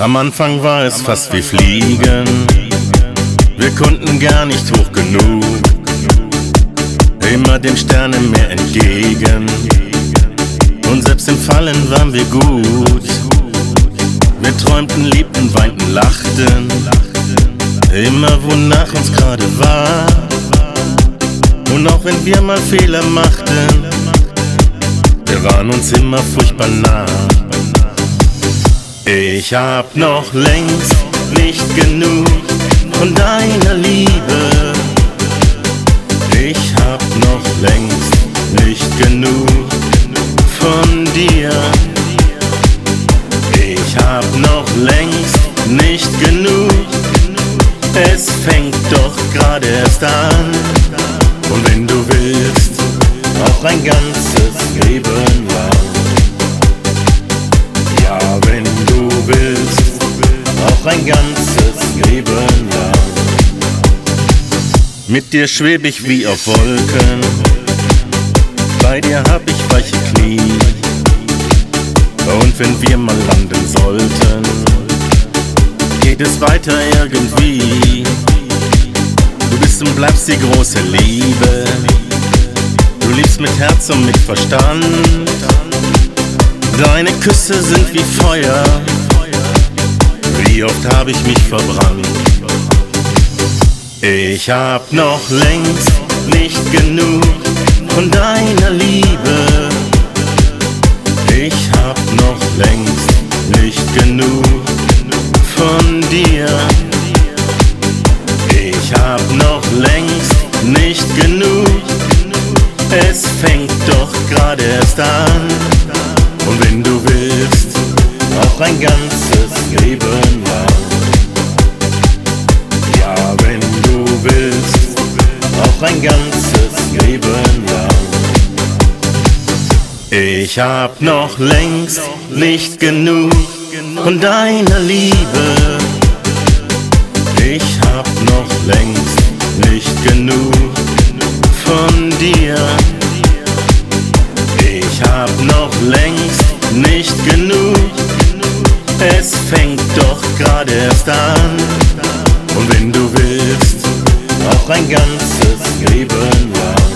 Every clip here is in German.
Am Anfang war es fast wie Fliegen, wir konnten gar nicht hoch genug, immer den Sternen mehr entgegen, und selbst im Fallen waren wir gut. Wir träumten, liebten, weinten, lachten, immer wonach uns gerade war. Und auch wenn wir mal Fehler machten, wir waren uns immer furchtbar nah. Ich hab noch längst nicht genug von deiner Liebe. Ich hab noch längst nicht genug von dir. Ich hab noch längst nicht genug. Es fängt doch gerade erst an. Und wenn du willst, auch ein ganzes Leben lang. Ja, wenn du willst, auch ein ganzes Leben lang. Mit dir schweb ich wie auf Wolken, bei dir hab ich weiche Knie. Und wenn wir mal landen sollten, geht es weiter irgendwie. Du bist und bleibst die große Liebe. Du liebst mit Herz und mit Verstand. Deine Küsse sind wie Feuer. Wie oft hab ich mich verbrannt. Ich hab noch längst nicht genug von deiner Liebe. Ich hab noch längst nicht genug von dir. Ich hab noch längst nicht genug. Es fängt doch gerade erst an. Und wenn du willst, auch ein ganzes Leben lang. Ja, wenn du willst, auch ein ganzes Leben lang. Ich hab noch längst nicht genug von deiner Liebe. Ich hab noch längst nicht genug von dir. Ich hab noch längst nicht genug. Es fängt doch gerade erst an. Und wenn du willst, auch ein ganzes Leben lang.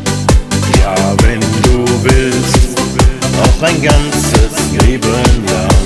Ja, wenn du willst, auch ein ganzes Leben lang.